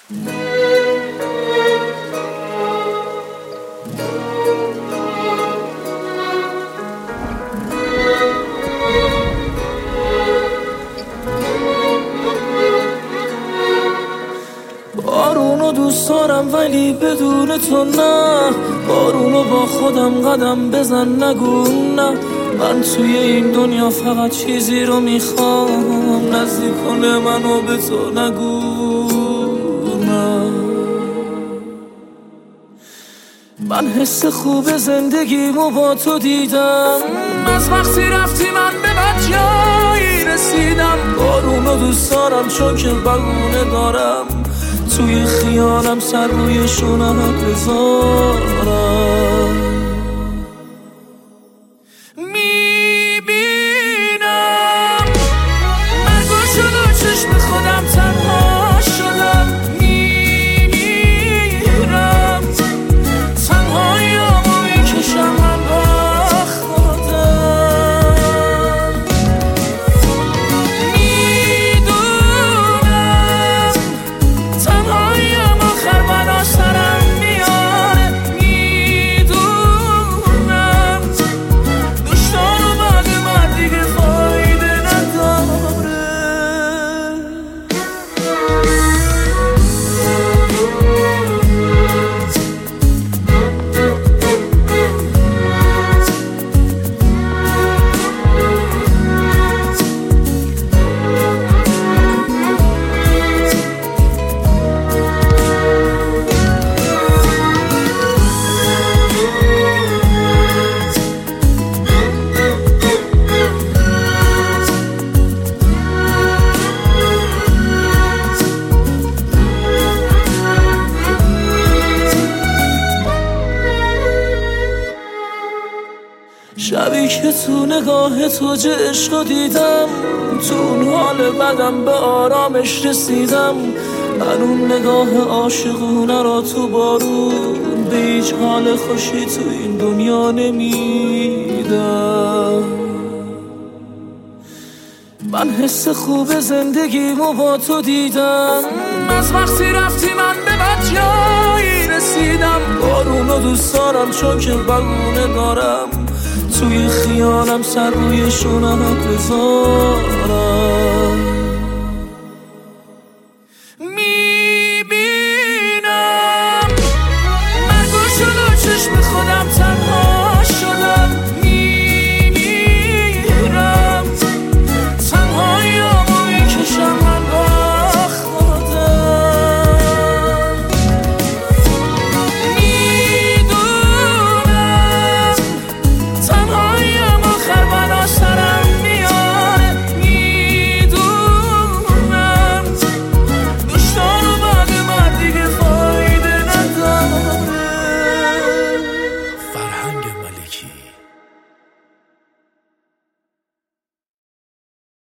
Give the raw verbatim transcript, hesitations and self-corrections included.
بارونو دوست دارم ولی بدون تو نه، بارونو با خودم قدم بزن نگو نه. من توی این دنیا فقط چیزی رو میخوام، نزدیک کنه منو به تو نگو نه. من حس خوب زندگیمو با تو دیدم، از وقتی رفتی من به بد جایی رسیدم. بارونو دوست دارم چون که بگونه دارم، توی خیالم سر روی شونمت بذارم. میبینم مرگ و شلو چشم خودم تنها شدم، میمیرم تنهاییامو میکشم من با خودم. میدونم تنهاییم آخر بلا سرم میاره، میدونم دشتار اومده من دیگه فایده نداره. شبی که تو نگاه تو جه عشق دیدم، تو اون حال بدم به آرامش رسیدم. من اون نگاه عاشقونه را تو بارون به هیچ حال خوشی تو این دنیا نمیدم. من حس خوب زندگیمو با تو دیدم، از وقتی رفتی من به بد جایی رسیدم. بارونو دوست دارم چون که بگونه دارم، توی خیالم سر روی شونمت بذارم.